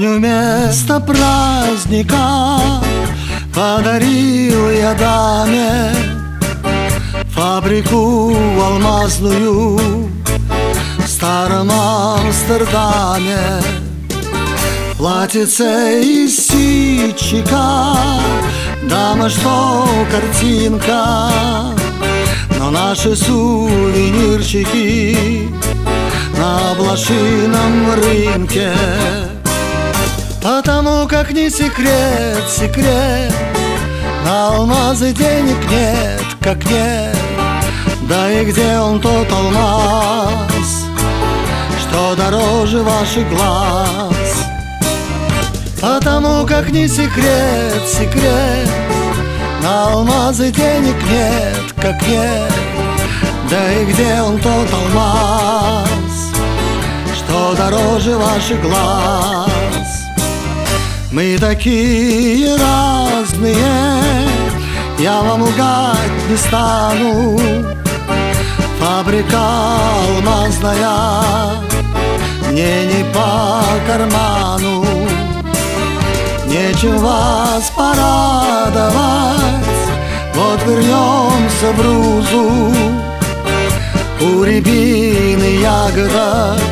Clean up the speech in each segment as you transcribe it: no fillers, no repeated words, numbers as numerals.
Вместо праздника подарил я даме фабрику алмазную в старом Амстердаме. Платьице из ситчика, дама, что картинка, но наши сувенирчики на блошином рынке. Потому как не секрет, секрет, на алмазы денег нет, как нет. Да и где он тот алмаз, что дороже ваших глаз? Потому как не секрет, секрет, на алмазы денег нет, как нет. Да и где он тот алмаз, что дороже ваших глаз? Мы такие разные, я вам лгать не стану. Фабрика алмазная мне не по карману. Нечем вас порадовать, вот вернемся в Рузу. У рябины ягодок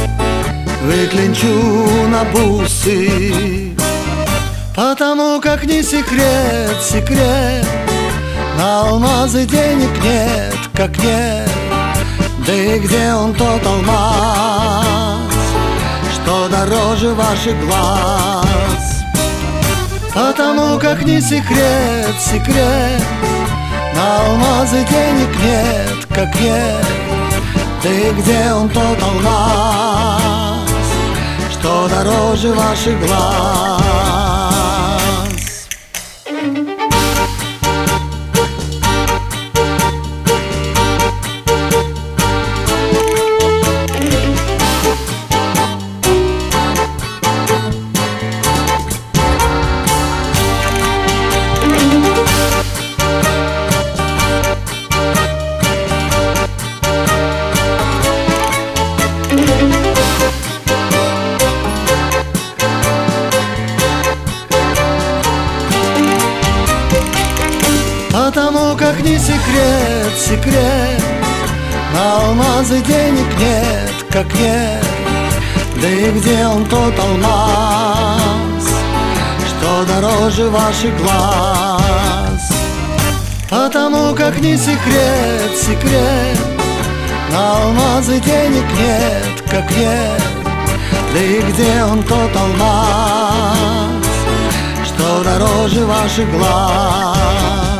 выклинчу на бусы. Потому как не секрет, секрет, на алмазы денег нет, как нет. Да и где он тот алмаз, что дороже ваших глаз? Потому как не секрет, секрет, на алмазы денег нет, как нет. Да и где он тот алмаз, что дороже ваших глаз? Потому как не секрет, секрет, на алмазы денег нет, как нет. Да и где он тот алмаз, что дороже ваших глаз? Потому как не секрет, секрет, на алмазы денег нет, как нет. Да и где он тот алмаз, что дороже ваших глаз?